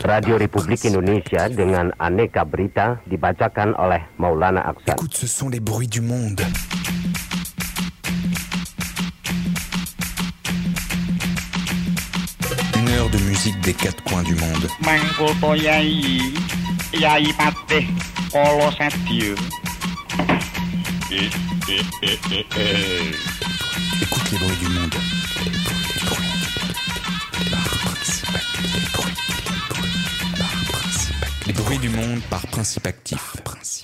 Radio Republik Indonesia dengan aneka berita dibacakan oleh Maulana Aksan. Écoute, ce sont les bruits du monde. Une heure de musique des quatre coins du monde. Mangkulto Yai, Yai Patih, Kolo Sedio. Écoute les bruits du monde. Les bruits du monde par principe actif.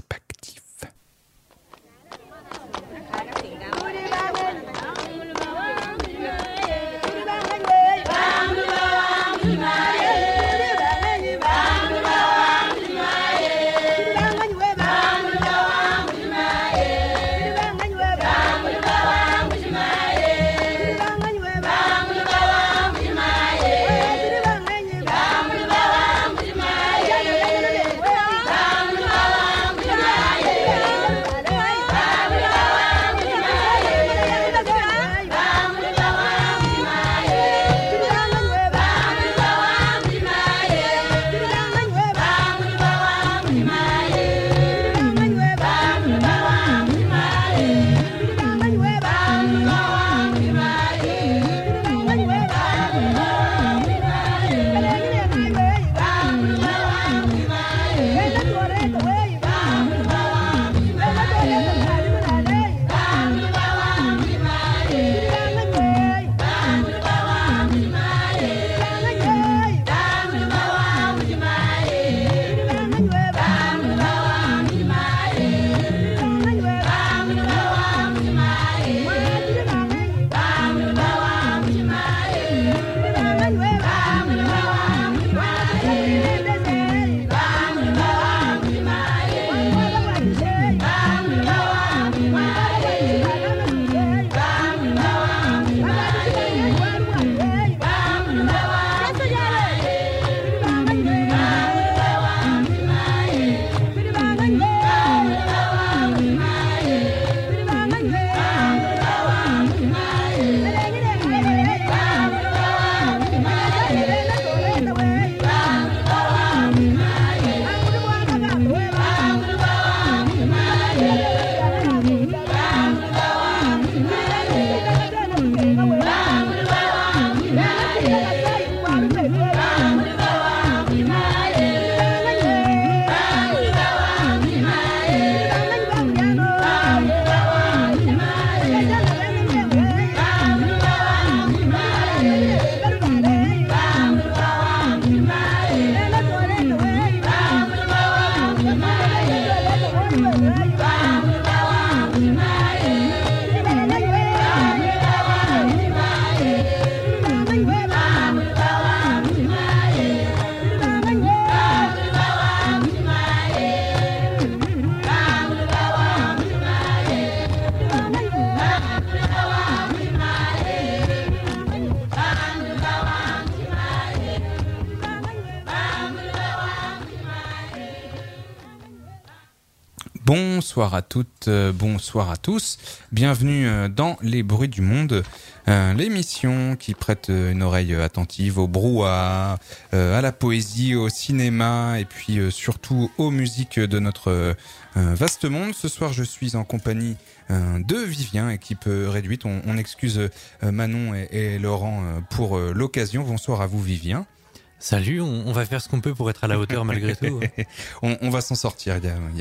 Bonsoir à toutes, bonsoir à tous. Bienvenue dans Les Bruits du Monde, l'émission qui prête une oreille attentive au brouhaha, à la poésie, au cinéma et puis surtout aux musiques de notre vaste monde. Ce soir, je suis en compagnie de Vivien, équipe réduite. On excuse Manon et Laurent pour l'occasion. Bonsoir à vous, Vivien. Salut, on va faire ce qu'on peut pour être à la hauteur malgré tout. On va s'en sortir.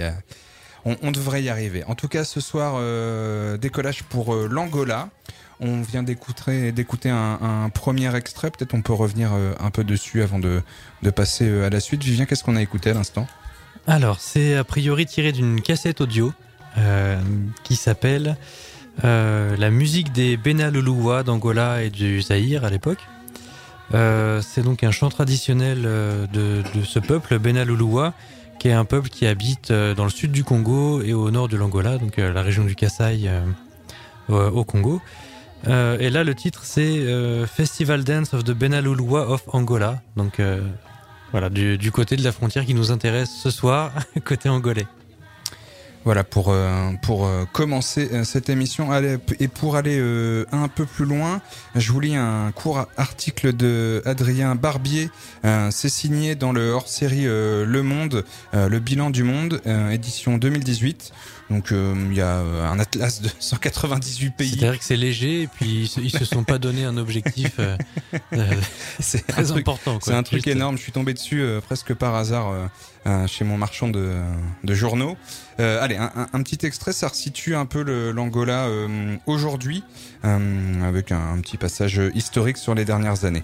On devrait y arriver. En tout cas, ce soir, décollage pour l'Angola. On vient d'écouter un premier extrait. Peut-être on peut revenir un peu dessus avant de passer à la suite. Vivien, qu'est-ce qu'on a écouté à l'instant ? Alors, c'est a priori tiré d'une cassette audio qui s'appelle La musique des Benaluluwa d'Angola et du Zaïre à l'époque. C'est donc un chant traditionnel de ce peuple, Benaluluwa, qui est un peuple qui habite dans le sud du Congo et au nord de l'Angola, donc la région du Kasaï au Congo. Et là, le titre, c'est Festival Dance of the Benaluluwa of Angola. Donc voilà, du côté de la frontière qui nous intéresse ce soir, côté angolais. Voilà, pour commencer cette émission et pour aller un peu plus loin, je vous lis un court article de Adrien Barbier. C'est signé dans le hors-série Le Monde, le bilan du monde, édition 2018. Donc il y a un atlas de 198 pays. C'est-à-dire que c'est léger et puis ils se sont pas donné un objectif c'est très important. C'est un truc énorme. Je suis tombé dessus presque par hasard chez mon marchand de journaux. Allez, un petit extrait, ça resitue un peu l'Angola aujourd'hui, avec un petit passage historique sur les dernières années.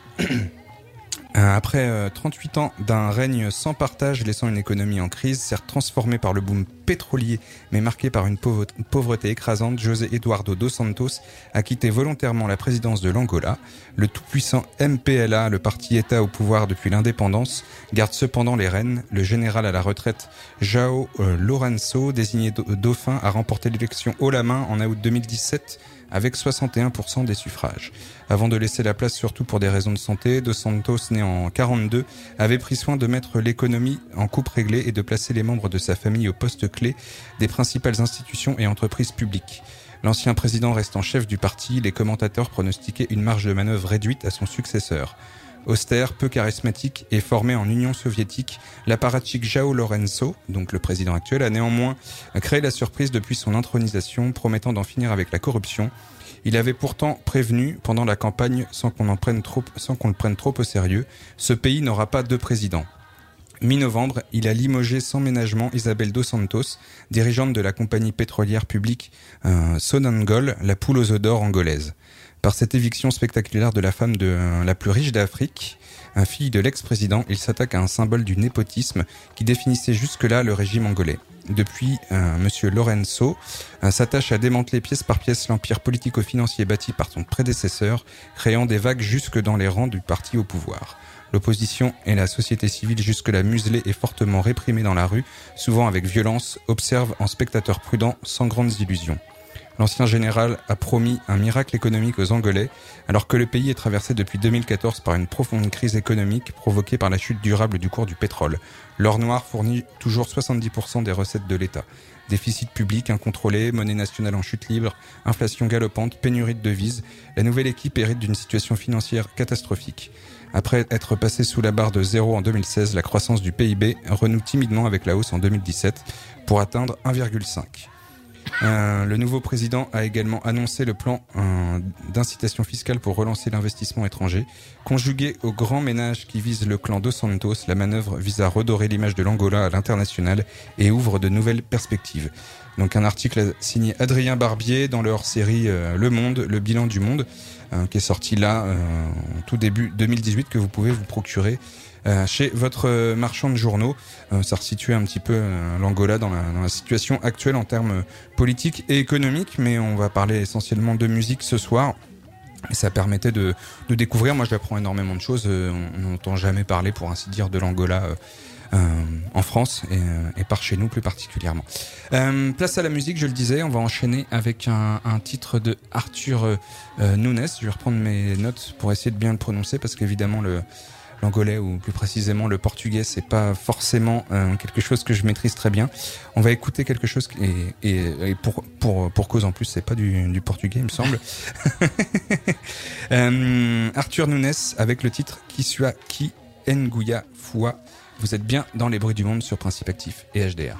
Après 38 ans d'un règne sans partage, laissant une économie en crise, certes transformée par le boom pétrolier, mais marquée par une pauvreté écrasante, José Eduardo dos Santos a quitté volontairement la présidence de l'Angola. Le tout-puissant MPLA, le parti État au pouvoir depuis l'indépendance, garde cependant les rênes. Le général à la retraite João Lourenço, désigné dauphin, a remporté l'élection haut la main en août 2017 avec 61% des suffrages. Avant de laisser la place surtout pour des raisons de santé, Dos Santos, né en 42, avait pris soin de mettre l'économie en coupe réglée et de placer les membres de sa famille au poste clé des principales institutions et entreprises publiques. L'ancien président restant chef du parti, les commentateurs pronostiquaient une marge de manœuvre réduite à son successeur. Austère, peu charismatique et formé en Union soviétique, l'apparatchik João Lourenço, donc le président actuel, a néanmoins créé la surprise depuis son intronisation, promettant d'en finir avec la corruption. Il avait pourtant prévenu pendant la campagne, sans qu'on le prenne trop au sérieux, ce pays n'aura pas de président. Mi-novembre, il a limogé sans ménagement Isabel dos Santos, dirigeante de la compagnie pétrolière publique Sonangol, la poule aux œufs d'or angolaise. Par cette éviction spectaculaire de la femme la plus riche d'Afrique, fille de l'ex-président, il s'attaque à un symbole du népotisme qui définissait jusque-là le régime angolais. Depuis, Monsieur Lourenço s'attache à démanteler pièce par pièce l'empire politico-financier bâti par son prédécesseur, créant des vagues jusque dans les rangs du parti au pouvoir. L'opposition et la société civile jusque-là muselée et fortement réprimée dans la rue, souvent avec violence, observent en spectateurs prudents sans grandes illusions. L'ancien général a promis un miracle économique aux Angolais, alors que le pays est traversé depuis 2014 par une profonde crise économique provoquée par la chute durable du cours du pétrole. L'or noir fournit toujours 70% des recettes de l'État. Déficit public incontrôlé, monnaie nationale en chute libre, inflation galopante, pénurie de devises, la nouvelle équipe hérite d'une situation financière catastrophique. Après être passé sous la barre de 0 en 2016, la croissance du PIB renoue timidement avec la hausse en 2017 pour atteindre 1,5. Le nouveau président a également annoncé le plan d'incitation fiscale pour relancer l'investissement étranger. Conjugué au grand ménage qui vise le clan Dos Santos, la manœuvre vise à redorer l'image de l'Angola à l'international et ouvre de nouvelles perspectives. Donc un article signé Adrien Barbier dans le hors-série Le Monde, le bilan du monde, qui est sorti là tout début 2018, que vous pouvez vous procurer chez votre marchand de journaux. Ça resitue un petit peu l'Angola dans la situation actuelle en termes politiques et économiques, mais on va parler essentiellement de musique ce soir. Et ça permettait de découvrir. Moi, j'apprends énormément de choses. On n'entend jamais parler, pour ainsi dire, de l'Angola en France et par chez nous plus particulièrement. Place à la musique, je le disais. On va enchaîner avec un titre de Arthur Nunes. Je vais reprendre mes notes pour essayer de bien le prononcer, parce qu'évidemment l'angolais, ou plus précisément le portugais, c'est pas forcément quelque chose que je maîtrise très bien. On va écouter quelque chose et pour cause en plus, c'est pas du portugais, il me semble. Arthur Nunes avec le titre Kisua Ki Nguya Fua. Vous êtes bien dans les bruits du monde sur Principe Actif et HDR.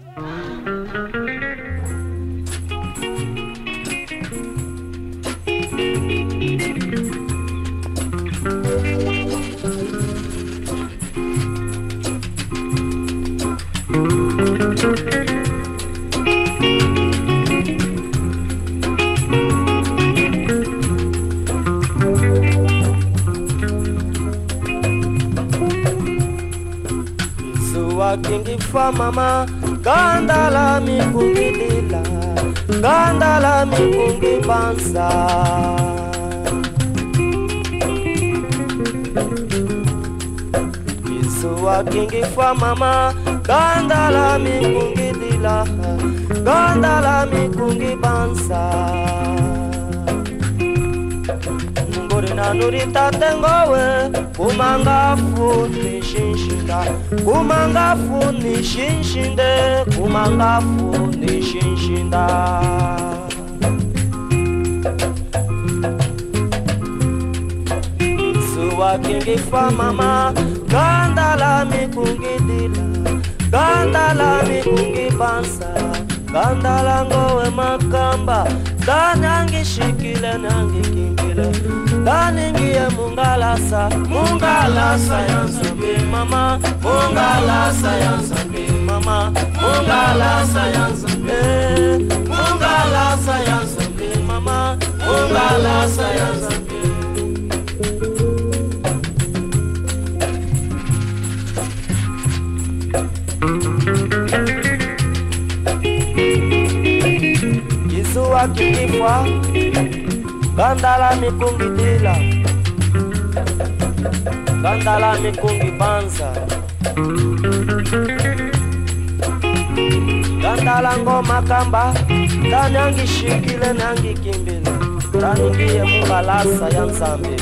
Kingi fa mama gandala mi kungi lila gandala mi kungi bansa Kisua kingi fa mama gandala mi kungi lila gandala mi kungi bansa Morena nurita tengowe kumangafu ni shinshinda kumangafu ni shinshinde kumangafu ni shinshinda Suwa kingi fa mama Gandala mikungi dila Gandala mikungi bansa Gandala ngowe makamba Danyangi shikile nangi kimbile Daningie mungalasa Mungalasa yansambi mama Mungalasa yansambi mama Mungalasa yansambi Mungalasa yansambi mama Mungalasa yansambi Jisuwa kikifwa Gandala mikungi dila Gandala mikungi banza Gandala ngoma kamba Danyangi shikile nangi kimbile Daningie mungalasa ya nzambe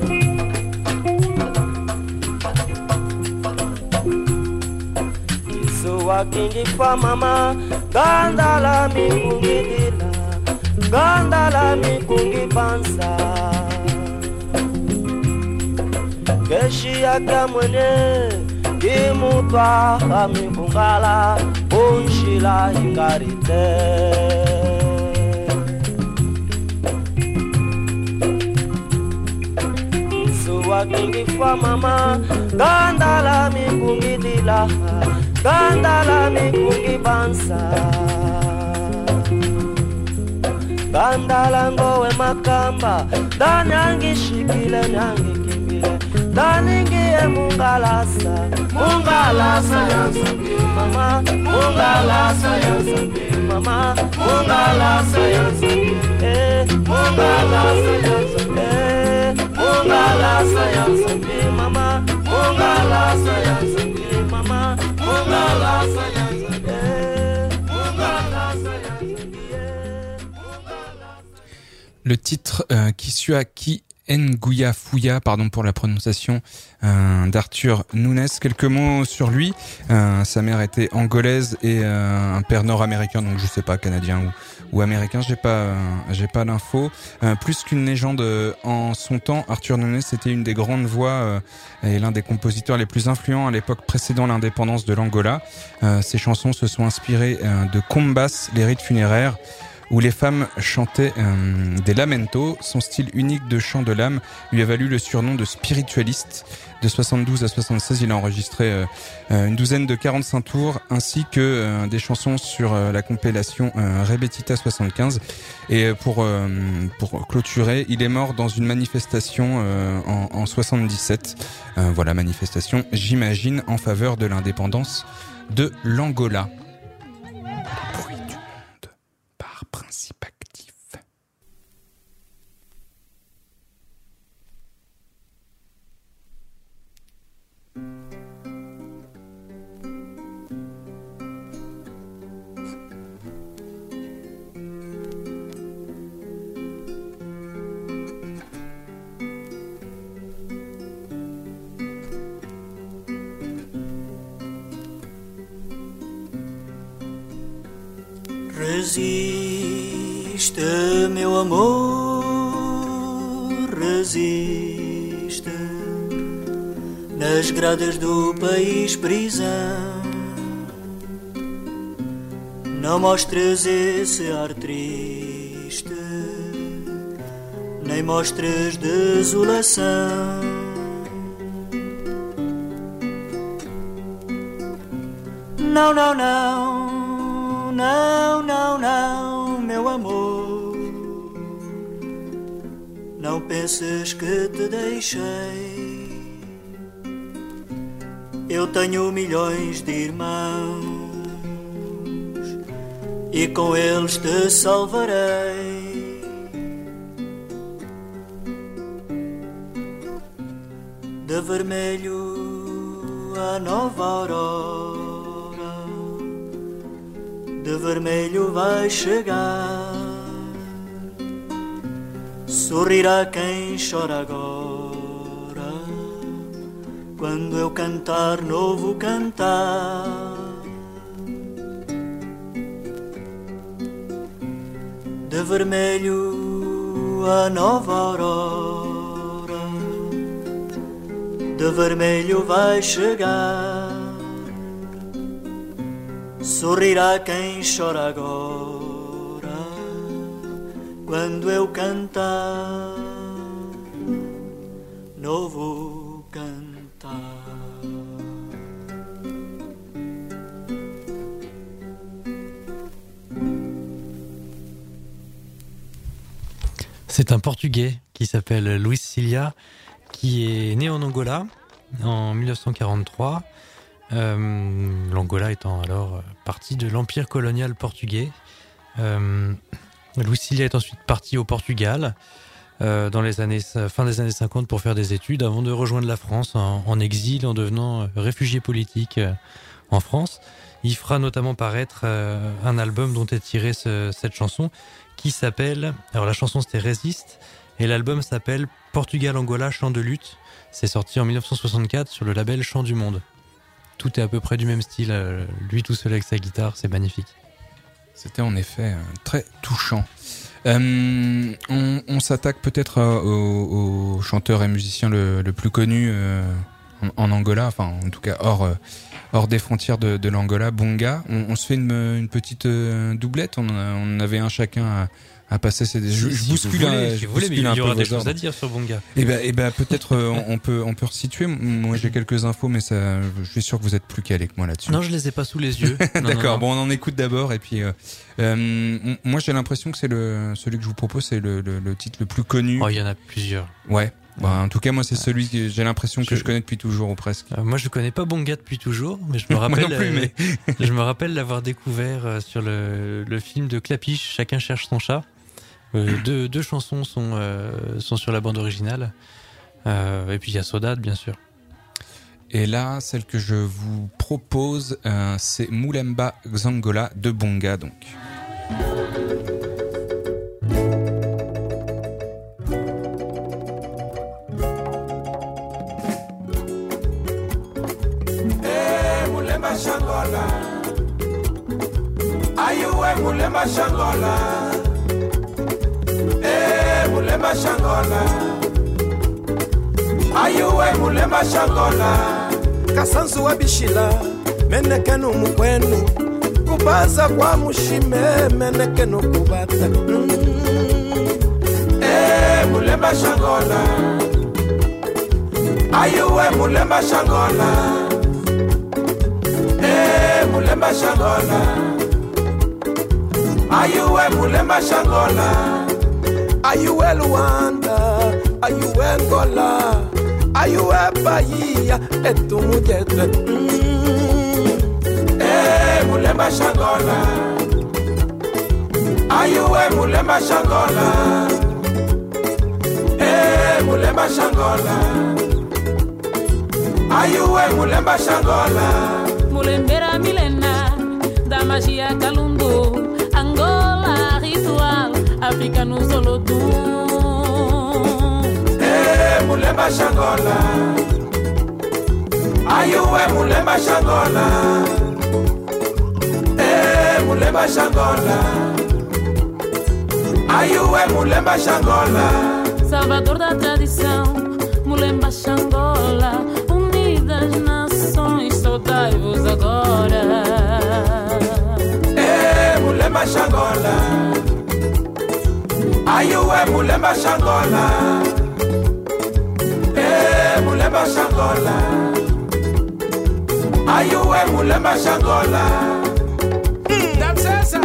Jisuwa kikifwa mama Gandala mikungi dila Gandala mikungi banza Keshi yaka mwene Kimutwa kamikungala Unshila ingarite Isuwa kingi kwa mama Gandala mikungi dila Gandala mikungi banza Gandala ngowe makamba Danyangi shikile nyangi kimbile Daningie mungalasa Mungalasa yansambi mama Mungalasa yansambi mama Mungalasa yansambi Mungalasa yansambi Mungalasa yansambi mama Mungalasa yansambi mama Mungalasa yansambi Mungalasa yansambi Le titre Kisuaki Nguya Fuya, pardon pour la prononciation, d'Arthur Nunes. Quelques mots sur lui. Sa mère était angolaise et un père nord-américain, donc je sais pas, canadien ou américain, j'ai pas l'info. Plus qu'une légende en son temps, Arthur Nunes était une des grandes voix et l'un des compositeurs les plus influents à l'époque précédant l'indépendance de l'Angola. Ses chansons se sont inspirées de kombas, les rites funéraires, où les femmes chantaient des lamentos. Son style unique de chant de l'âme lui a valu le surnom de spiritualiste. De 72 à 76, il a enregistré une douzaine de 45 tours, ainsi que des chansons sur la compilation Rebetita 75. Et pour clôturer, il est mort dans une manifestation en 77. Voilà, manifestation, j'imagine, en faveur de l'indépendance de l'Angola. Principe actif. Resiste, meu amor, resiste. Nas gradas do país prisão, não mostres esse ar triste, nem mostres desolação. Não, não, não. Não, não, não, meu amor, não penses que te deixei. Eu tenho milhões de irmãos e com eles te salvarei. De vermelho a nova aurora, de vermelho vai chegar. sorrirá quem chora agora, quando eu cantar novo cantar. De vermelho a nova aurora, de vermelho vai chegar. Sorrirá quem chora agora, quando eu cantar novo cantar. C'est un Portugais qui s'appelle Luis Cilia, qui est né en Angola en 1943. L'Angola étant alors partie de l'empire colonial portugais. Luis Cilia est ensuite parti au Portugal dans les années fin des années 50 pour faire des études avant de rejoindre la France en exil, en devenant réfugié politique en France. Il fera notamment paraître un album dont est tirée cette chanson qui s'appelle... Alors la chanson c'était Résiste et l'album s'appelle Portugal-Angola, chant de lutte. C'est sorti en 1964 sur le label Chant du Monde. Tout est à peu près du même style, lui tout seul avec sa guitare, c'est magnifique. C'était en effet très touchant. On s'attaque peut-être au chanteur et musicien le plus connu en Angola, enfin en tout cas hors des frontières de l'Angola, Bonga. On se fait une petite doublette, on avait un chacun à passer. Je bouscule mais il y aura des choses à dire sur Bonga. Et ben peut-être on peut resituer. Moi j'ai quelques infos, mais ça, je suis sûr que vous êtes plus calé que moi là-dessus. Non, je les ai pas sous les yeux. D'accord. Bon, on en écoute d'abord et puis moi j'ai l'impression que c'est celui que je vous propose, c'est le titre le plus connu. Oh, il y en a plusieurs. Ouais. Bah, en tout cas, moi, c'est celui que j'ai l'impression que je connais depuis toujours ou presque. Moi, je connais pas Bonga depuis toujours, mais je me rappelle. Moi non plus, mais je me rappelle l'avoir découvert sur le film de Clapiche, Chacun cherche son chat. Deux chansons sont sur la bande originale. Et puis il y a Saudade, bien sûr. Et là, celle que je vous propose, c'est Mulemba Xangola de Bonga, donc. Shangola, ayuwe Mulemba Shangola, Mulemba Shangola, ayuwe Mulemba Shangola. Kasanzu wa bishila, menekenu mukwenu, kubaza kwa mushime, menekenu kubata. Mulemba Shangola, ayuwe Mulemba Shangola. Mulemba Shangola, ayuwe Mulemba Shangola, ayuwe Luanda, ayuwe Angola, ayuwe Bahia, etumujete. Mulemba Shangola, ayuwe Mulemba Shangola, Mulemba Shangola, ayuwe Mulemba Shangola. Mulembera milena da magia Kalundu, Angola ritual, África no Solodum. Mulemba Shangola, ayuwe Mulemba Shangola, Mulemba Shangola, ayuwe Mulemba Shangola. Salvador da tradição, Mulemba Shangola, unidas nações, saudai-vos agora. Mulemba Shangola, ayuwe Mulemba Shangola, Mulemba Shangola, ayuwe Mulemba Shangola. Damsesa.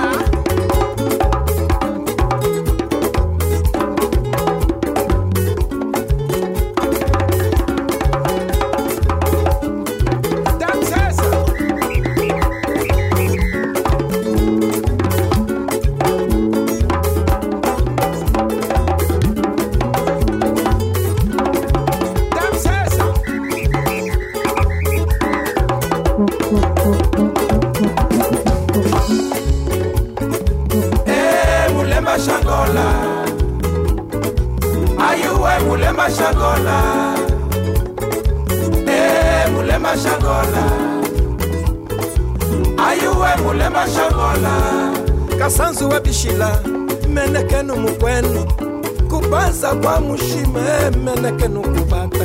Shangola. Mulema Shangola. Ayuwe Mulema Shangola. Kasanzu wa bishila menekenu mukwenu kubaza kwa mushime menekenu kubata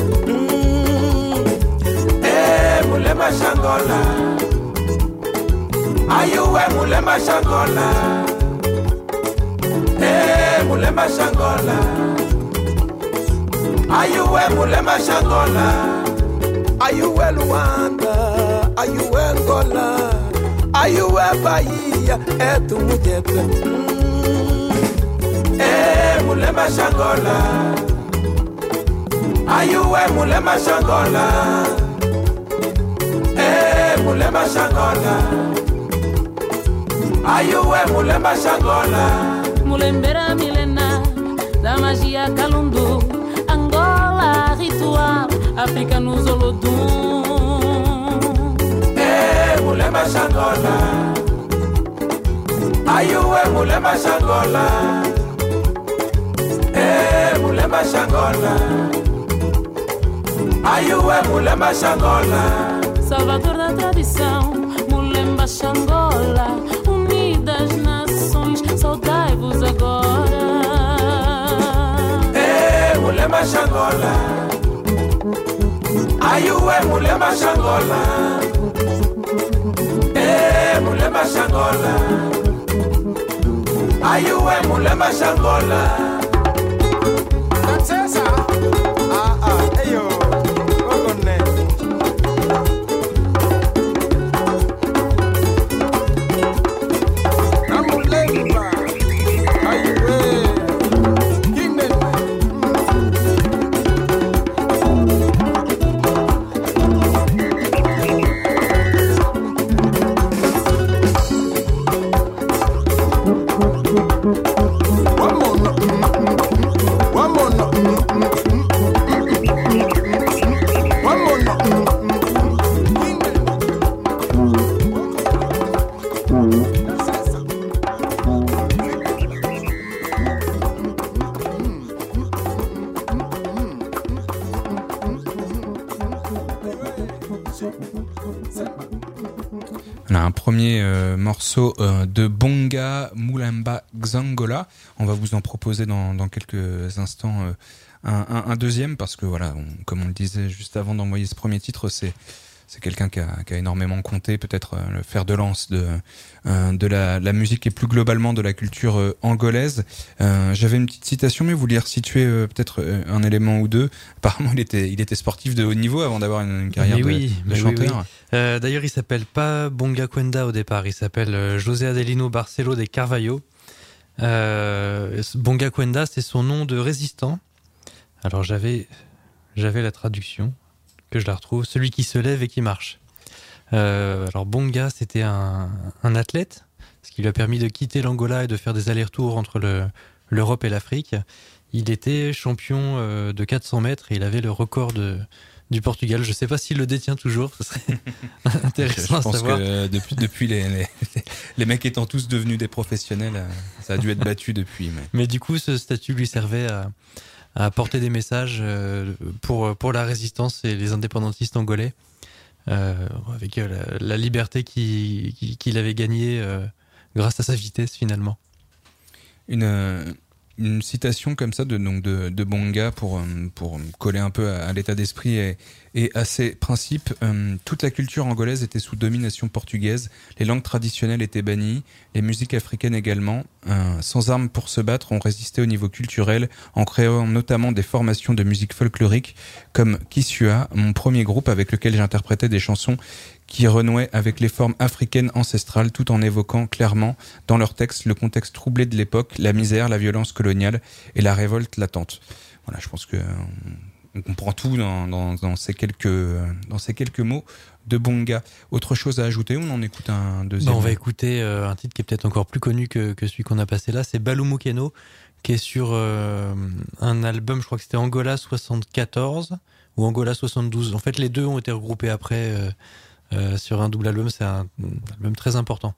Mulema Shangola. Ayuwe Mulema Shangola. Mulema Shangola. Ayuwe Mulema Shangola. Ayuwe Luanda, ayuwe Angola, ayuwe Bahia, etu mujete Mulema Shangola. Ayuwe Mulema Shangola. Mulema Shangola. Ayuwe Mulema Shangola. Mulembera milena da magia Kalundu, Angola ritual, África nos Olodum. Mulema Shangola. Ayuwe Mulema Shangola. Mulema Shangola. Ayuwe Mulema Shangola. Salvador da tradição, Mulemba Xangola, unidas nações, saudai-vos agora. Mulema Shangola. Ayuwe Mulema Shangola. Mulema Shangola. Ayuwe Mulema Shangola. Kansesa eyo ogone Namulemba ayuwe Kinene On a un premier morceau de Bonga Mulamba Xangola. On va vous en proposer dans quelques instants un deuxième parce que voilà, comme on le disait juste avant d'envoyer ce premier titre, c'est quelqu'un qui a énormément compté, peut-être le fer de lance de la musique et plus globalement de la culture angolaise. J'avais une petite citation, mais vous vouliez resituer peut-être un élément ou deux. Apparemment, il était sportif de haut niveau avant d'avoir une carrière de chanteur. Oui. D'ailleurs, il s'appelle pas Bonga Kwenda au départ, il s'appelle José Adelino Barcelo de Carvalho. Bonga Kwenda, c'est son nom de résistant. Alors j'avais la traduction, que je la retrouve, celui qui se lève et qui marche. Alors Bonga, c'était un athlète, ce qui lui a permis de quitter l'Angola et de faire des allers-retours entre l'Europe et l'Afrique. Il était champion de 400 mètres et il avait le record du Portugal. Je ne sais pas s'il le détient toujours, ce serait intéressant à savoir. Je pense que depuis les mecs étant tous devenus des professionnels, ça a dû être battu depuis. Mais du coup, ce statut lui servait à porter des messages pour la résistance et les indépendantistes angolais, avec la liberté qu'il avait gagnée grâce à sa vitesse finalement. Une citation comme ça de Bonga pour coller un peu à l'état d'esprit et à ses principes. Toute la culture angolaise était sous domination portugaise, les langues traditionnelles étaient bannies, les musiques africaines également. Sans armes pour se battre, on résistait au niveau culturel en créant notamment des formations de musique folklorique comme Kisua, mon premier groupe avec lequel j'interprétais des chansons qui renouaient avec les formes africaines ancestrales tout en évoquant clairement dans leurs textes le contexte troublé de l'époque, la misère, la violence coloniale et la révolte latente. Voilà, je pense que on comprend tout dans ces quelques mots de Bonga. Autre chose à ajouter, on en écoute un deuxième. On va écouter un titre qui est peut-être encore plus connu que celui qu'on a passé là, c'est Balumukeno, qui est sur un album, je crois que c'était Angola 74 ou Angola 72. En fait, les deux ont été regroupés après sur un double album. C'est un album très important.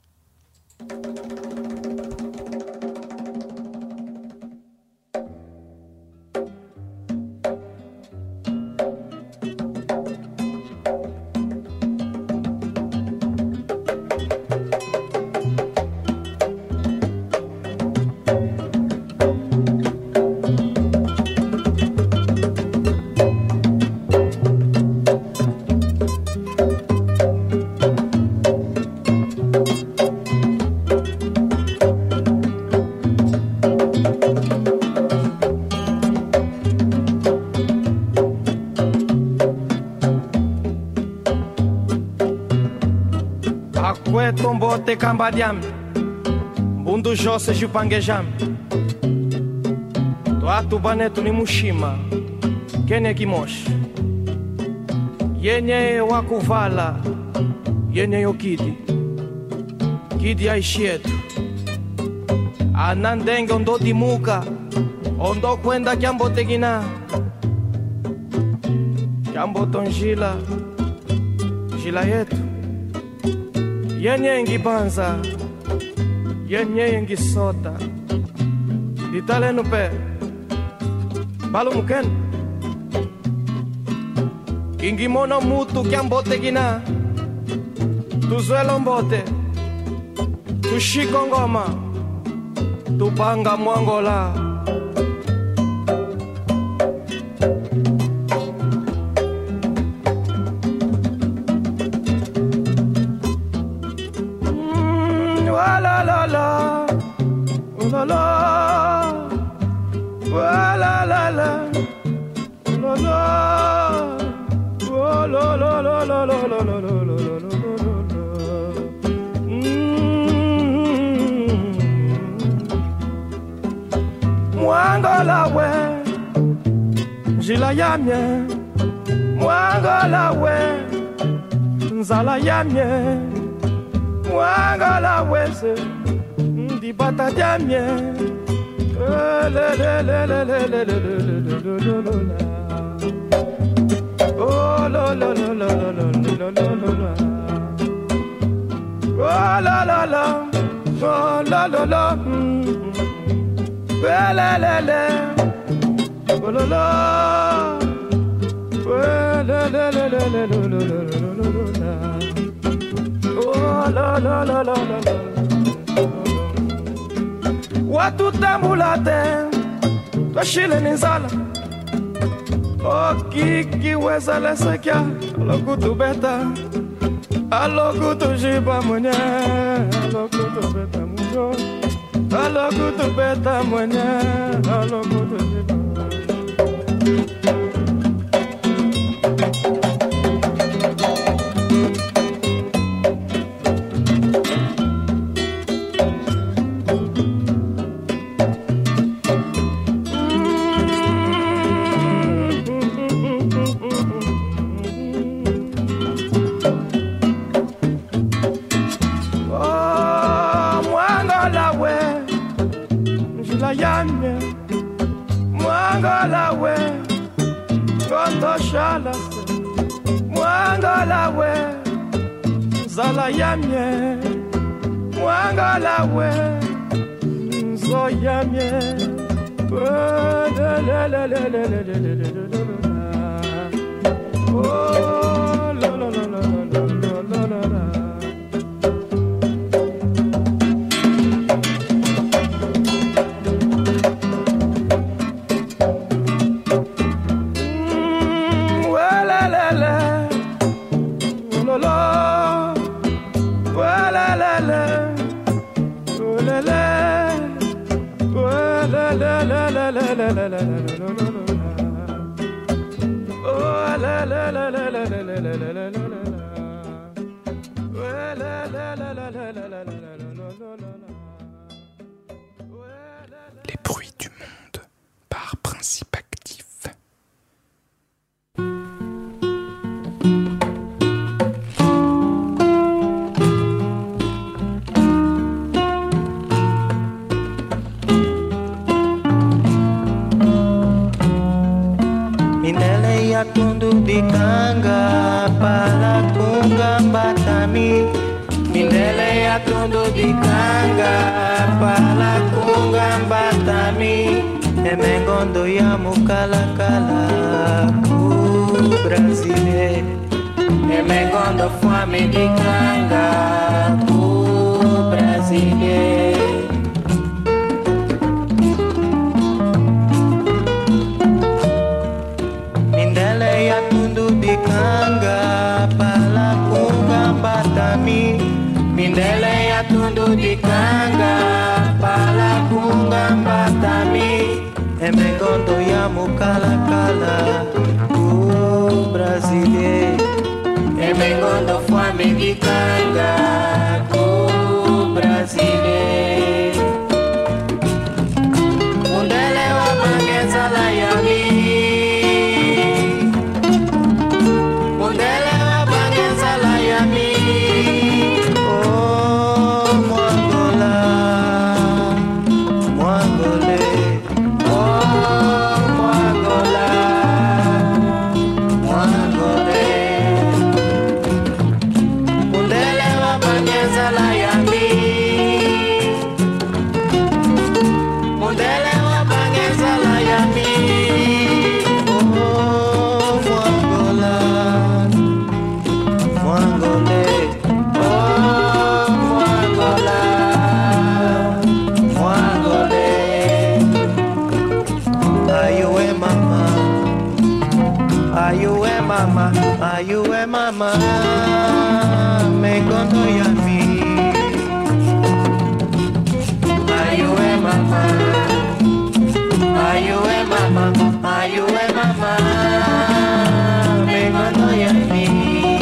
tombote kambadiam bundu jose jupangejam toatu banetu ni mushima kene kimoshi yenye wakuvala yenye yokidi kidi aishietu anandenge ondo dimuka ondo kwenda kyambote gina kyamboto njila njila yetu yenye ngibanza yenye ngisota ditalenu pe balu mukenu kingimono mutu kyambote gina tuzwelo mbote tushiko ngoma tupanga mwangola la la la la la la la la la la Mwangola we njila yamye Mwangola we nzala yamye Mwangola we se ndibata yamye le le le le le le le le le oh la la la la la la la oh la la la oh la la la la la la oh la la la la la la la oh la la la la la watu tambulate twashile ninzala okiki wezala sekya alokutu beta alokutu jiba mwenye alokutu beta munyo alokutu beta mwenye alokutu jiba Mwangola we gondo shala Mwangola we zala yamye Mwangola we nzo yamye le le le le le le le le oh la la la la la la la Les bruits du monde par principe actif. Mindele ya tundu dikanga pala kunga batami Mindele ya tundu dikanga pala kunga batami Emengondo ya mukalakala ku Brasile Emengondo fome dikanga ku Brasile Mindele ya tundu dikanga pala kunga batami Emengondo ya mukalakala ku Brasile Emengondo fome dikanga ku Ayuwe mama, mengondo yami. Ayuwe mama, mengondo yami.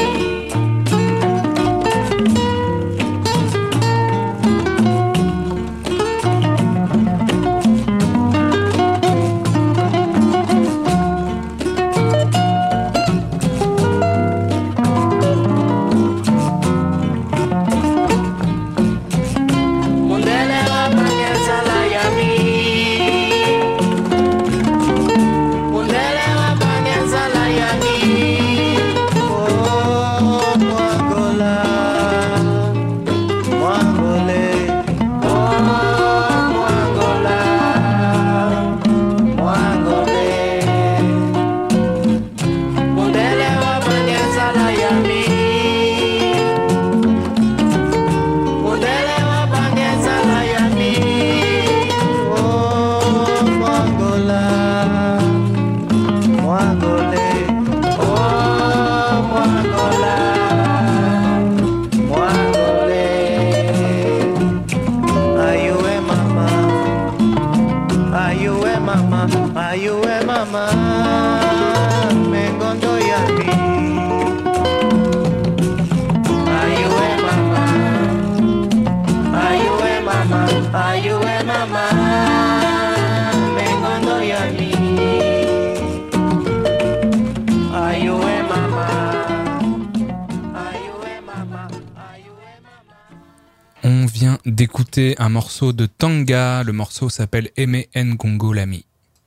On vient d'écouter un morceau de Tanga, le morceau s'appelle Eme Ngongo Lami.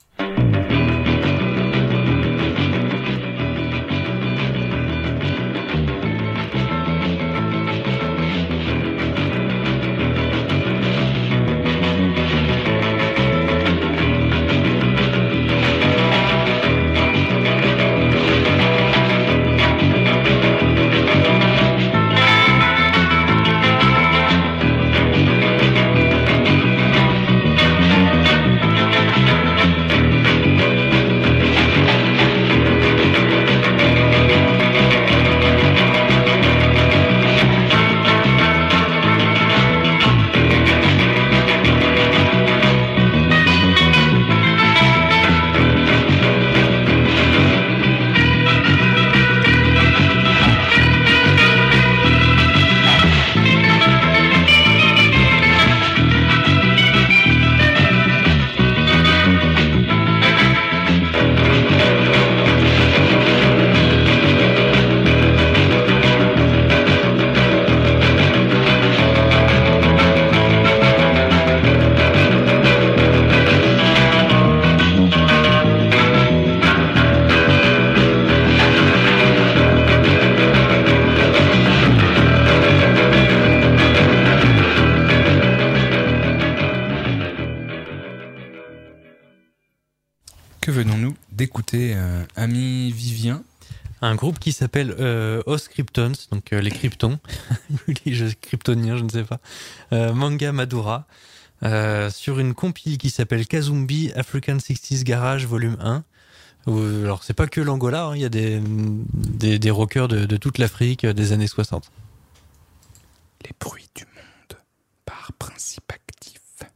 Que venons-nous d'écouter, ami Vivien? Un groupe qui s'appelle Os Kryptons, donc les Kryptons, les jeux kryptoniens, je ne sais pas. Manga Madura, sur une compile qui s'appelle Kazumbi African 60s Garage Volume 1. Alors c'est pas que l'Angola, hein, il y a des rockers de toute l'Afrique des années 60. Les bruits du monde par principe actif.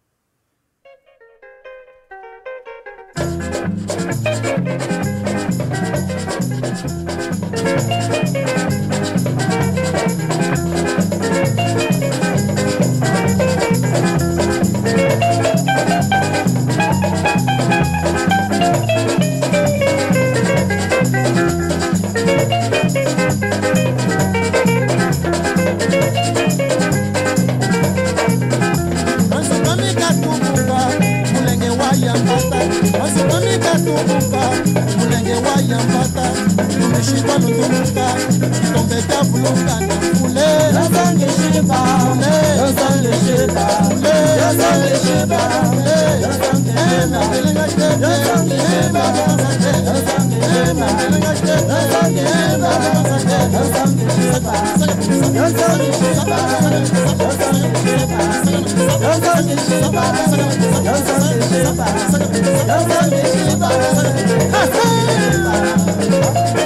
mulenge wa yambata tumeshikwa lutumuka kitombeka vulunga na fule yazange shiba yazange shiba yazange shiba yazange ema belenga kete yazange ema yazange ema belenga kete yazange ema yazange shiba yazange shiba yazange shiba yazange shiba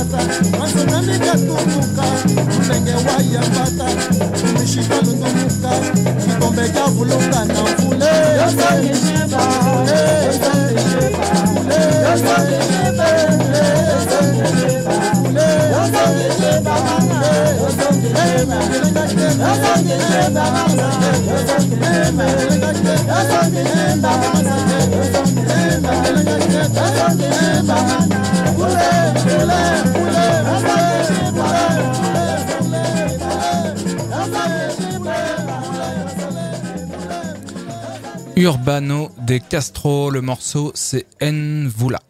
yambata masonani katumuka mulenge wa yambata mishika lutomuka kikombe cha vulunga na mvule Urbano de Castro, le morceau c'est Envula.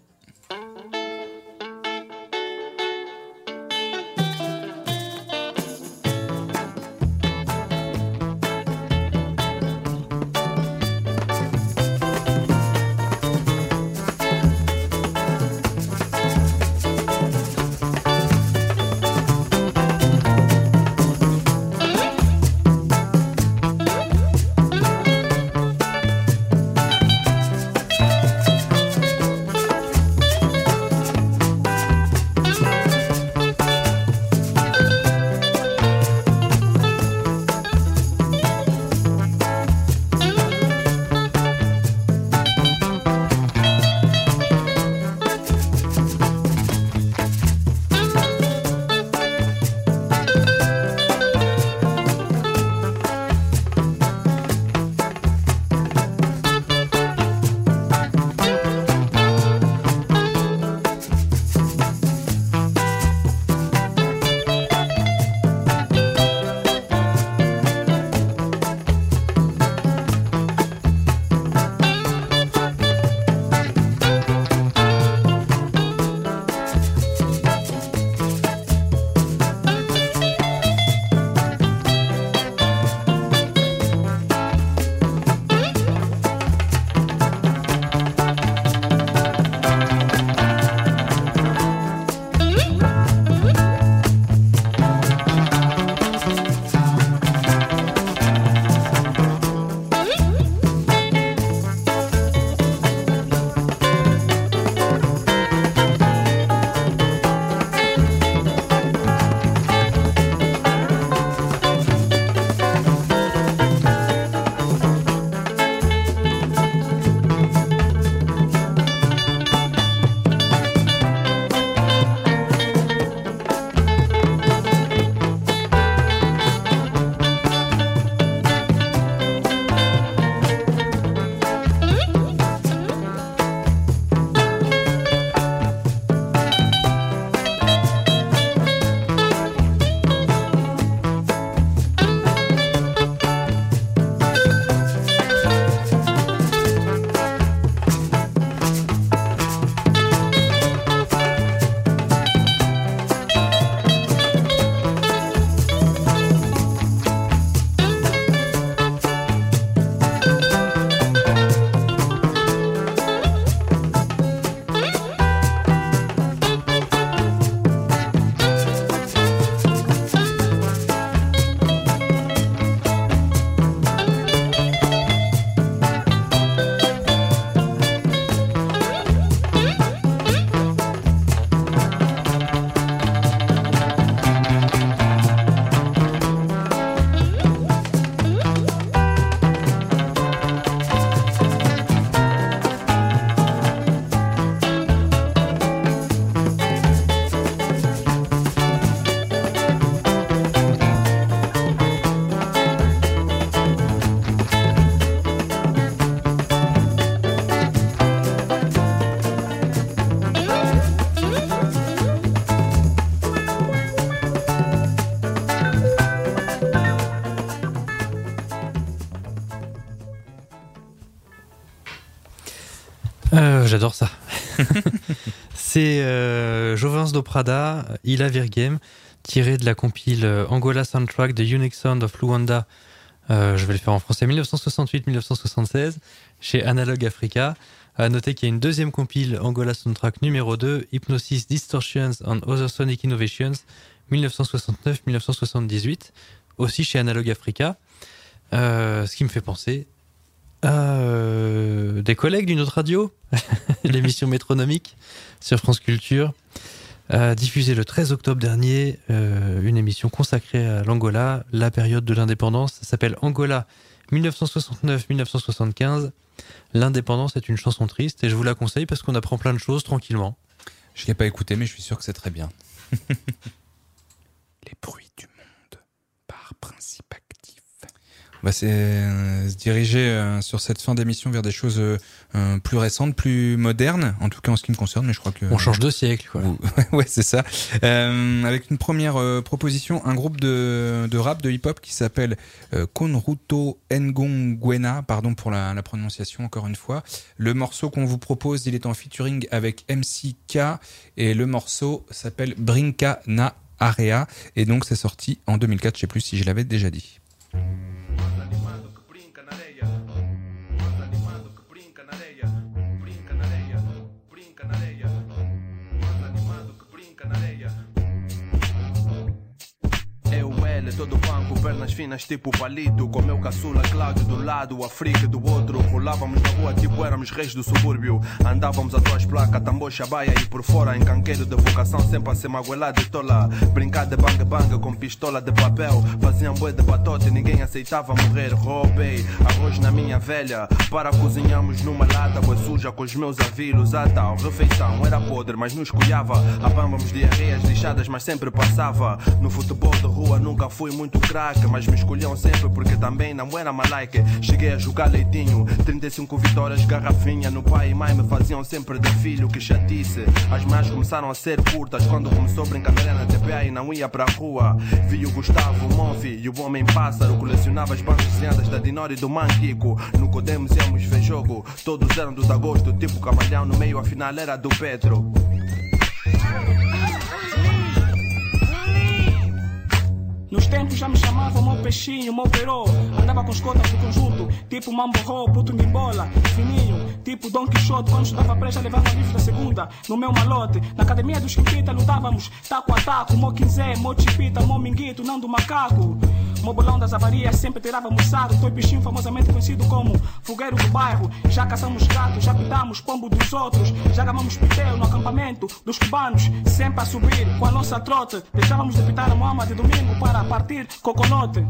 J'adore ça. C'est Jovens do Prada, Ilha Virgem, tiré de la compile Angola Soundtrack de Unique Sound of Luanda. Je vais le faire en français, 1968-1976, chez Analog Africa. À noter qu'il y a une deuxième compile Angola Soundtrack numéro 2, Hypnosis, Distortions and Other Sonic Innovations, 1969-1978, aussi chez Analog Africa. Ce qui me fait penser à des collègues d'une autre radio, l'émission Métronomique sur France Culture. a diffusé le 13 octobre dernier une émission consacrée à l'Angola, la période de l'indépendance. Ça s'appelle Angola 1969-1975. L'indépendance est une chanson triste et je vous la conseille parce qu'on apprend plein de choses tranquillement. Je ne l'ai pas écouté, mais je suis sûr que c'est très bien. Les bruits du monde par principe actif. On va se diriger sur cette fin d'émission vers des choses plus récentes, plus modernes, en tout cas en ce qui me concerne, mais je crois que... On change de siècle, quoi. Ouais, c'est ça. Avec une première proposition, un groupe de rap, de hip-hop qui s'appelle Konruto Ngongwena, pardon pour la prononciation encore une fois. Le morceau qu'on vous propose, il est en featuring avec MCK et le morceau s'appelle Brinca na Area et donc c'est sorti en 2004, je sais plus si je l'avais déjà dit. Todo banco, pernas finas tipo palito. Com meu caçula Cláudio do lado, o Afrique do outro. Rolávamos na rua tipo éramos reis do subúrbio. Andávamos a duas placas, tambor, chabaia e por fora. Em canqueiro de vocação, sempre a ser magoelada de tola. Brincar de bang-bang com pistola de papel. Faziam boi de batote, ninguém aceitava morrer. Roubei arroz na minha velha. Para cozinhamos numa lata, boi suja com os meus avilos. A tal refeição era podre, mas nos colhava. Abambamos diarreias lixadas, mas sempre passava. No futebol de rua nunca fui muito craque, mas me escolhiam sempre porque também não era malaique. Cheguei a jogar leitinho, 35 vitórias, garrafinha. No pai e mãe me faziam sempre de filho, que chatice. As manhãs começaram a ser curtas quando começou brincadeira na TPA e não ia pra rua. Vi o Gustavo, o Monfi e o Homem Pássaro. Colecionava as bandas desenhadas da Dinori e do Manquico. No Codemos íamos ver jogo, todos eram do Dagosto, tipo Camalhão no meio, afinal era do Pedro. Nos tempos já me chamavam meu peixinho, meu perô. Andava com os cotas do conjunto, tipo Mamborro, puto Mimbola, fininho, tipo Don Quixote. Quando estudava presta, levava livro da segunda no meu malote. Na academia dos Quipita lutávamos taco a taco, mo quinzé, mo chipita, mo minguito, não do macaco. Mo bolão das avarias, sempre tirávamos sarro. Tô peixinho famosamente conhecido como fogueiro do bairro. Já caçamos gatos, já pitamos pombo dos outros. Já gamamos pitel no acampamento dos cubanos. Sempre a subir com a nossa trote. Deixávamos de pitar a moama de domingo para partir coconote.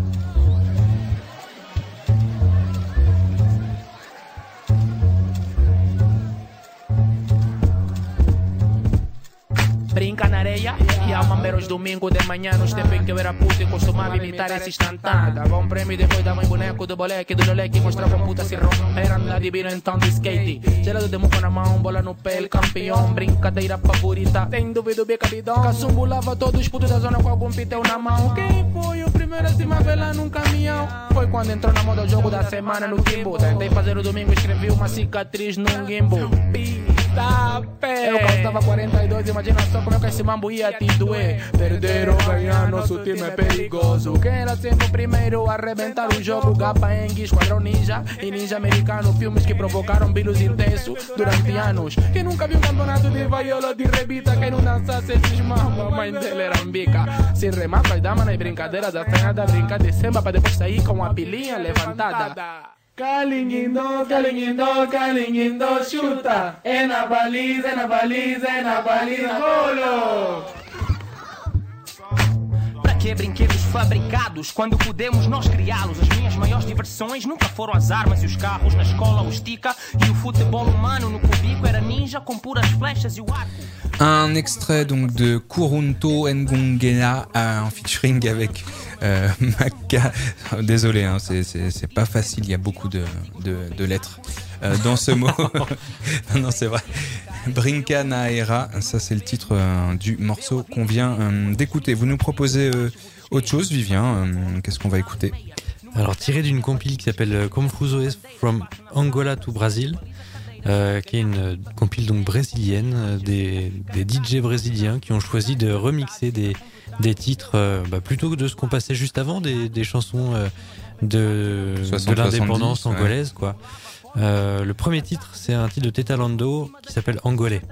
Brinca na areia e a mamberos domingo de manhã. Nos tempos em que eu era puto e costumava imitar esse instantâneo. Dava um prêmio e depois dava um boneco do boleque do Loleque. Mostrava um puta se romper, lá de biro então de skate. Gelado de muco na mão, bola no pé, campeão. Brincadeira favorita, tem dúvida beca bidão. Caçumbulava todos os putos da zona com algum pitel na mão. Quem foi o primeiro a se mavelar num caminhão? Foi quando entrou na moda o jogo da semana no Kimbo. Tentei fazer o domingo, escrevi uma cicatriz num gimbo. Eu calçava 42, imagina só como é que esse mambo ia te doer. Perder ou ganhar, nosso time é perigoso. Quem era sempre o primeiro a arrebentar o jogo? Gapaeng, Esquadrão Ninja e Ninja Americano. Filmes que provocaram bilos intensos durante anos. Quem nunca viu um campeonato de vaiola de rebita? Quem não dançasse esses mambo, a mãe dele era ambica. Se remar com as damas nas brincadeiras, da senhada brincar de samba pra depois sair com a pilinha levantada. Calinguindo, calinguindo, calinguindo, chuta. É na baliza, é na baliza, é na baliza, golo! Pra que brinquedos fabricados quando podemos nós criá-los? As minhas maiores diversões nunca foram as armas e os carros. Na escola o estica e o futebol humano. No cubico era ninja com puras flechas e o arco. Un extrait donc de Kurunto Ngongena en featuring avec Maka. Désolé, hein, c'est pas facile, il y a beaucoup de lettres dans ce mot. Non, c'est vrai. Brinca na Era, ça c'est le titre du morceau qu'on vient d'écouter. Vous nous proposez autre chose, Vivien, qu'est-ce qu'on va écouter? Alors, tiré d'une compile qui s'appelle Confusões from Angola to Brazil, qui est une compile donc brésilienne, des DJ brésiliens qui ont choisi de remixer des titres plutôt que de ce qu'on passait juste avant, des chansons de l'indépendance angolaise, quoi. Le premier titre, c'est un titre de Teta Lando qui s'appelle Angolais.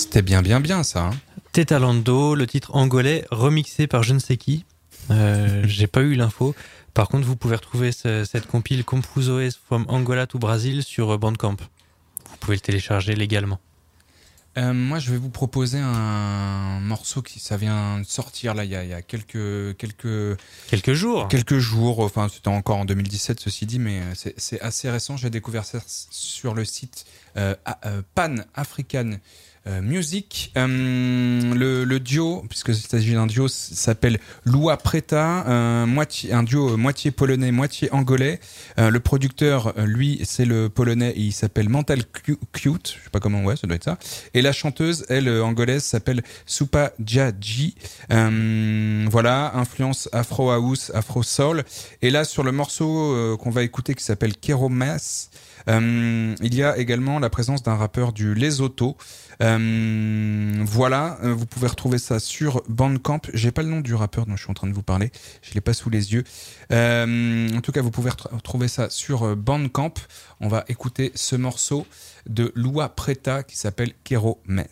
C'était bien ça. Hein. Tetalando, le titre angolais remixé par je ne sais qui. J'ai pas eu l'info. Par contre, vous pouvez retrouver cette compile Compusoes from Angola to Brazil sur Bandcamp. Vous pouvez le télécharger légalement. Moi, je vais vous proposer un morceau ça vient de sortir là il y a quelques jours. Quelques jours. Enfin, c'était encore en 2017, ceci dit, mais c'est assez récent. J'ai découvert ça sur le site Pan African Music. Le duo, puisque il s'agit d'un duo, s'appelle Lua Preta, un duo moitié polonais, moitié angolais. Le producteur, lui, c'est le polonais, il s'appelle Mental Cute, je sais pas comment, ouais, ça doit être ça. Et la chanteuse, elle, angolaise, s'appelle Supa Djadji. Voilà, influence Afro House, Afro Soul. Et là, sur le morceau qu'on va écouter, qui s'appelle Keromas, il y a également la présence d'un rappeur du Lesotho. Voilà, vous pouvez retrouver ça sur Bandcamp. J'ai pas le nom du rappeur dont je suis en train de vous parler, je l'ai pas sous les yeux. En tout cas, vous pouvez retrouver ça sur Bandcamp. On va écouter ce morceau de Lua Preta qui s'appelle Keromes.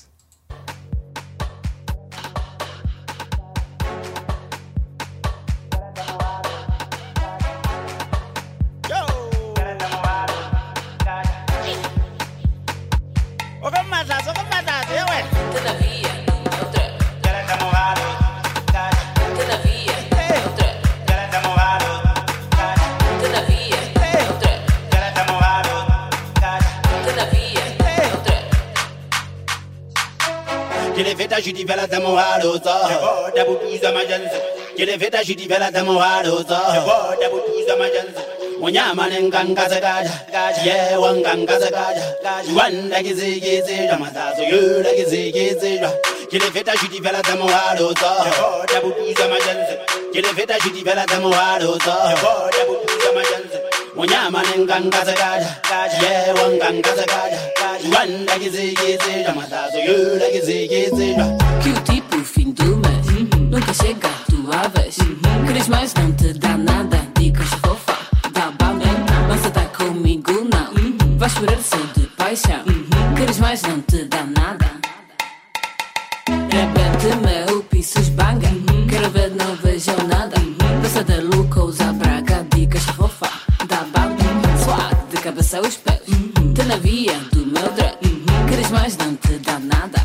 Judi vela damorado so da butuza majanza kile veta judi vela damorado so da butuza majanza wanyama nenganga zagaja ye wanganga zagaja wanda gizigeze jamazazo yula gizigeze kile veta judi vela damorado so da butuza majanza kile veta judi vela damorado so da butuza majanza wanyama nenganga zagaja ye wanganga zagaja wanda gizigeze jamazazo yula gizigeze Q-tipo, fim do mês, nunca chega tua vez. Queres mais, não te dá nada. Dicas fofa, dá banda. Mas tá comigo não. Vais chorar só de paixão. Queres mais, não te dá nada. Repente meu pisos banga. Quero ver, não vejo nada. Passa de louco, usa braga. Dicas fofa, dá banda. Suave de cabeça aos pés. Te na via do meu dread. Queres mais, não te dá nada.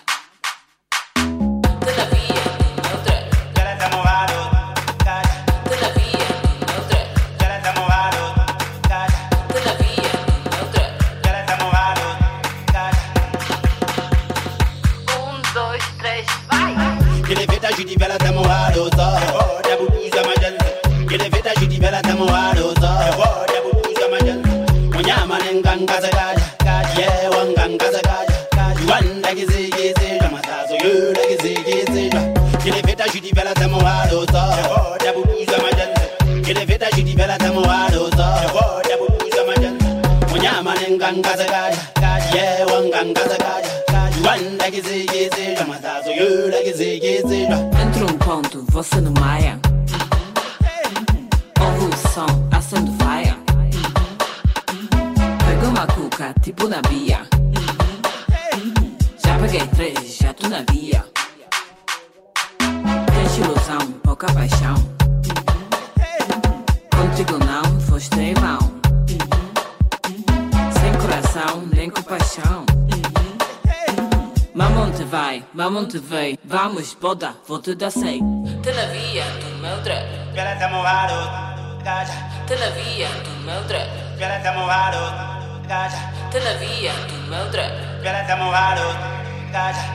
Judi vela damorado so da butuza majanza kile veta judi vela damorado so da butuza majanza wanyama nenganga zagaja ye wanganga zagaja wanda gizigeze jamazazo yula gizigeze kile veta judi vela damorado so da butuza majanza kile veta judi vela damorado so da butuza majanza wanyama nenganga zagaja ye wanganga zagaja wanda gizigeze jamazazo yula gizigeze. Entre ponto, você no maia. Ouve o som, acende faia. Pega uma cuca, tipo na bia. Já peguei 3, já tô na via. Tens ilusão, pouca paixão. Contigo não, foste em vão. Sem coração, nem compaixão. Mamão te vai, mamão te veio. Vamos, boda, vou te dar sei. Te na via do meu dread. Vela damorado, gaja. Te na via do meu dread. Vela damorado, gaja. Te na via do meu dread. Vela damorado, gaja.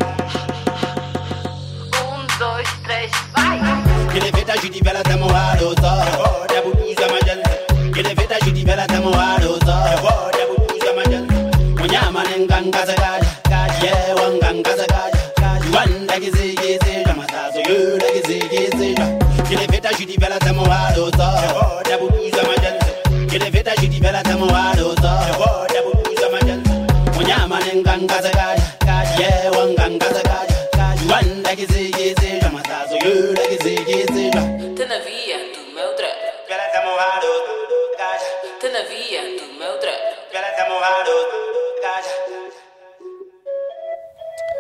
1, 2, 3, vai! Kile veta judi vela damorado so da butuza majanza kile veta judi vela damorado so da butuza majanza wanyama nenganga zagaja ye wanganga zagaja wanda gizigeze jamazazo yula gizigeze kile veta judi vela damorado so da butuza majanza kile veta judi vela damorado so da butuza majanza wanyama nenganga zagaja ye wanganga zagaja wanda gizigeze jamazazo yula gizigeze. Te na via do meu dread. Vela damorado, gaja. Te na via do meu dread. Vela damorado, gaja.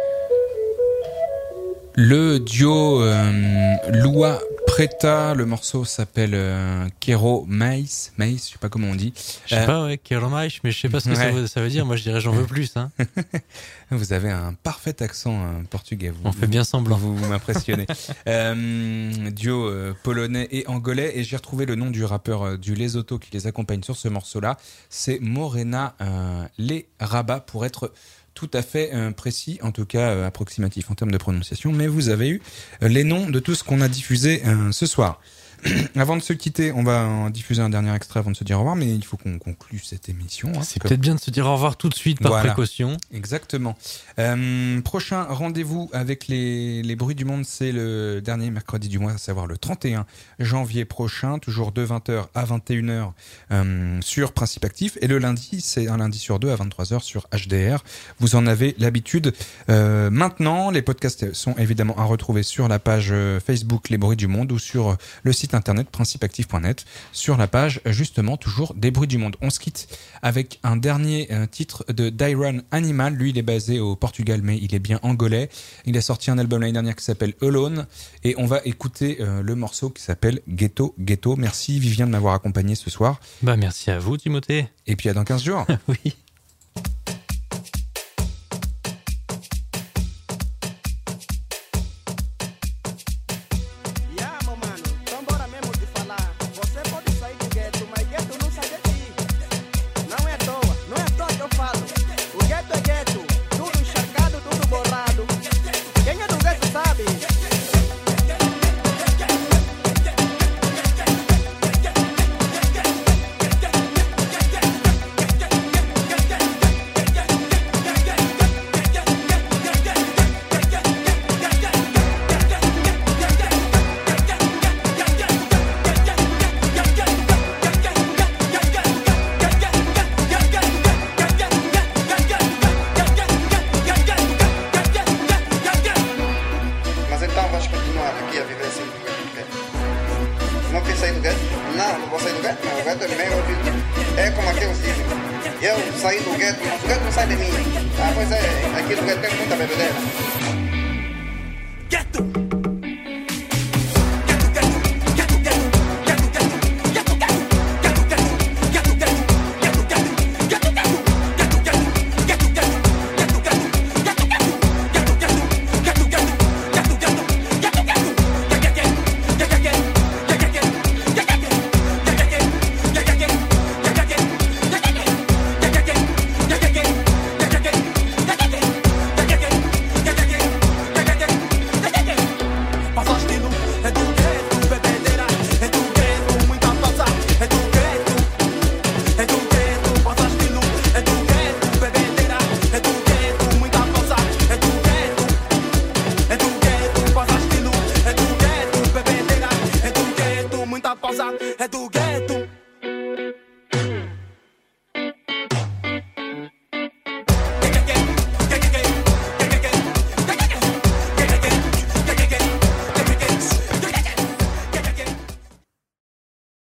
Le duo Lua Preta, le morceau s'appelle Kero Mais, je sais pas comment on dit. Je sais pas, ouais, Kero Mais, mais je sais pas ce que ça veut dire. Moi, je dirais j'en veux plus. Hein. Vous avez un parfait accent portugais. On fait bien semblant. Vous m'impressionnez. Duo polonais et angolais. Et j'ai retrouvé le nom du rappeur du Lesotho qui les accompagne sur ce morceau-là. C'est Morena Les Rabat, pour être tout à fait précis, en tout cas approximatif en termes de prononciation. Mais vous avez eu les noms de tout ce qu'on a diffusé ce soir. Avant de se quitter, on va en diffuser un dernier extrait avant de se dire au revoir, mais il faut qu'on conclue cette émission. C'est peut-être bien de se dire au revoir tout de suite par précaution. Exactement. Prochain rendez-vous avec les bruits du monde, c'est le dernier mercredi du mois, à savoir le 31 janvier prochain, toujours de 20h à 21h sur Principe Actif. Et le lundi, c'est un lundi sur 2 à 23h sur HDR. Vous en avez l'habitude. Maintenant, les podcasts sont évidemment à retrouver sur la page Facebook Les Bruits du Monde ou sur le site internet principeactif.net, sur la page justement toujours des bruits du monde. On se quitte avec un dernier titre de Dairon Animal. Lui, il est basé au Portugal, mais il est bien angolais. Il a sorti un album l'année dernière qui s'appelle Alone, et on va écouter le morceau qui s'appelle Ghetto Ghetto. Merci Vivien de m'avoir accompagné ce soir. Bah merci à vous Timothée. Et puis à dans 15 jours. Oui. É como aqueles dizem, eu saí do gueto, mas o gueto não sai de mim. Ah, pois é, aqui no gueto tem muita bebedeira. Gueto!